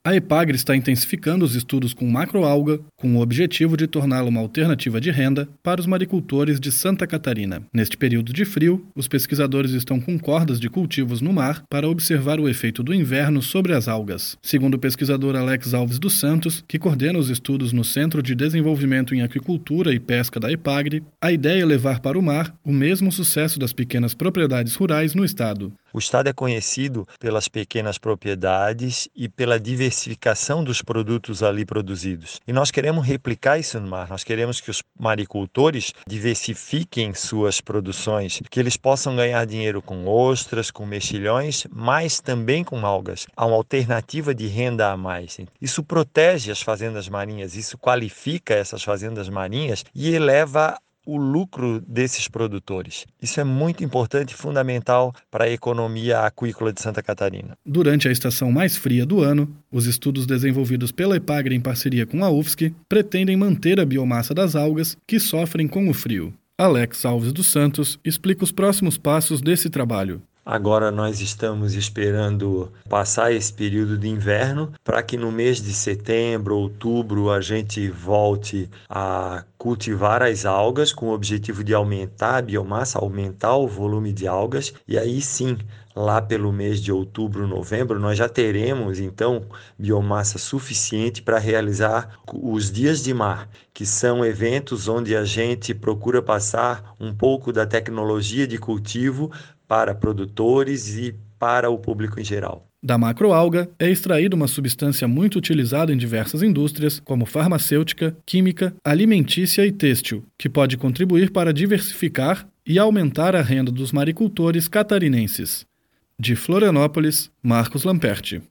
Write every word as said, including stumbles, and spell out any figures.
A EPAGRE está intensificando os estudos com macroalga, com o objetivo de torná-la uma alternativa de renda para os maricultores de Santa Catarina. Neste período de frio, os pesquisadores estão com cordas de cultivos no mar para observar o efeito do inverno sobre as algas. Segundo o pesquisador Alex Alves dos Santos, que coordena os estudos no Centro de Desenvolvimento em Aquicultura e Pesca da EPAGRE, a ideia é levar para o mar o mesmo sucesso das pequenas propriedades rurais no estado. O estado é conhecido pelas pequenas propriedades e pela diversificação dos produtos ali produzidos. E nós queremos replicar isso no mar. Nós queremos que os maricultores diversifiquem suas produções, que eles possam ganhar dinheiro com ostras, com mexilhões, mas também com algas. Há uma alternativa de renda a mais. Isso protege as fazendas marinhas, isso qualifica essas fazendas marinhas e eleva o lucro desses produtores. Isso é muito importante e fundamental para a economia aquícola de Santa Catarina. Durante a estação mais fria do ano, os estudos desenvolvidos pela EPAGRE em parceria com a U F S C pretendem manter a biomassa das algas que sofrem com o frio. Alex Alves dos Santos explica os próximos passos desse trabalho. Agora nós estamos esperando passar esse período de inverno para que no mês de setembro, outubro, a gente volte a cultivar as algas com o objetivo de aumentar a biomassa, aumentar o volume de algas e aí sim, lá pelo mês de outubro, novembro, nós já teremos então biomassa suficiente para realizar os dias de mar, que são eventos onde a gente procura passar um pouco da tecnologia de cultivo para produtores e para o público em geral. Da macroalga é extraída uma substância muito utilizada em diversas indústrias, como farmacêutica, química, alimentícia e têxtil, que pode contribuir para diversificar e aumentar a renda dos maricultores catarinenses. De Florianópolis, Marcos Lamperti.